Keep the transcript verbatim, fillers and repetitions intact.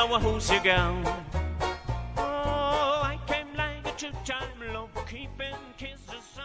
well, who's your gal? Oh, I came like a two-time lover, keeping kisses